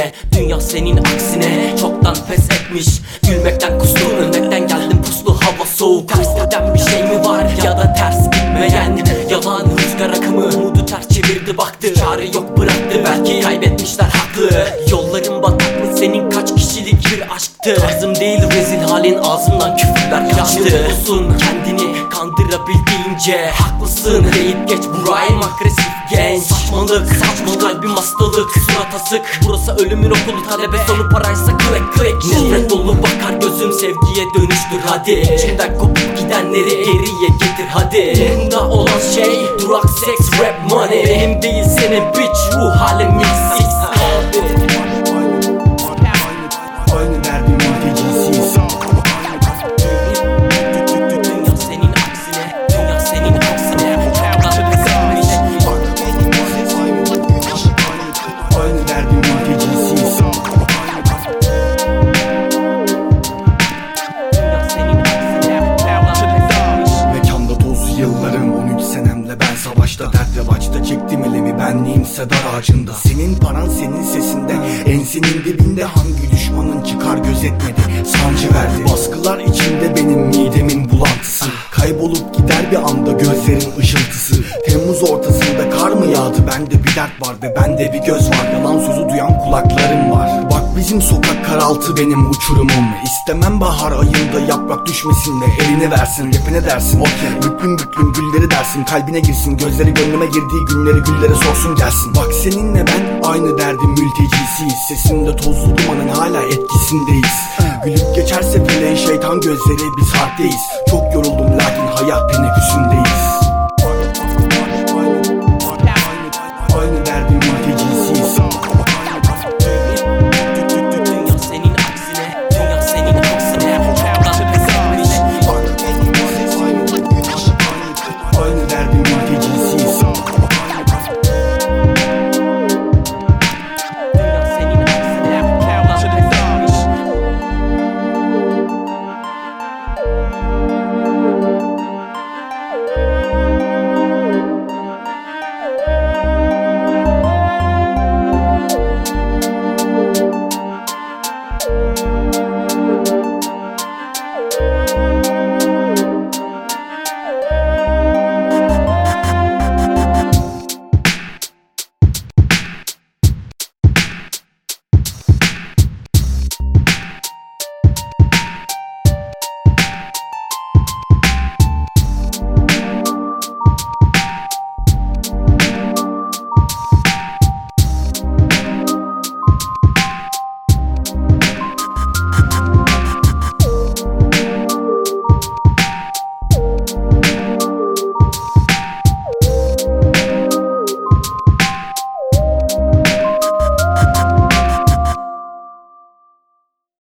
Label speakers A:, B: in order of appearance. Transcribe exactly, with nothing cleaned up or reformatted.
A: yine. Dünya senin aksine çoktan pes etmiş. Gülmekten kustum, ölmekten geldim puslu, hava soğuk. Ters giden bir şey mi var ya da ters gitmeyen? Yalan rüzgar akımı umudu ters çevirdi baktı. Çare yok bıraktı, belki kaybetmişler haklı. Yolların batak mı senin, kaç kişilik bir aşktı? Tarzım değil rezil halin, ağzımdan küfürler kaçtı. Musun kendini kandırabildiğince, haklısın deyip geç bu rhyme agresif genç. Saçmalık saçmalık, kalbim hastalık, surat asık. Burası ölümün okulu, talebe sonu paraysa click click. Nefret dolu bakar gözüm, sevgiye dönüştür hadi. İçinden kopup gidenleri geriye getir hadi. Bunda olan şey durak, sex, rap, money. Benim değil senin bitch, ruh halim mixsiz.
B: Aynı derdin mültecisiyiz.
A: Dünya senin aksine, dünya senin aksine.
B: Aynı derdin mültecisiyiz. Mekanda toz yıllarım, on üç senemle ben savaşta. Dert revaçta çektim elimi, benliğimse dar ağacında. Senin paran senin sesinde, ensinin dibinde. Hangi düşmanın çıkar gözetmedi, sancı verdi. Baskılar içinde benim midemin bulantısı. Kaybolup gider bir anda gözlerin ışıltısı. Temmuz ortasında kar mı yağdı, bende bir dert var ve bende bir göz var. Yalan sözü duyan kulaklarım var. Bak bizim sokak karaltı benim uçurumum. İstemem bahar ayında yaprak düşmesin de elini versin, rapine dersin okay. Büklüm büklüm gülleri dersin, kalbine girsin. Gözleri gönlüme girdiği günleri güllere sorsun gelsin. Bak seninle ben aynı derdin mültecisiyiz. Sesinde tozlu dumanın hala etkisindeyiz. Gülüp geçerse feleğin şeytan gözleri, biz harpteyiz. Çok yoruldum lakin hayat teneffüsündeyiz.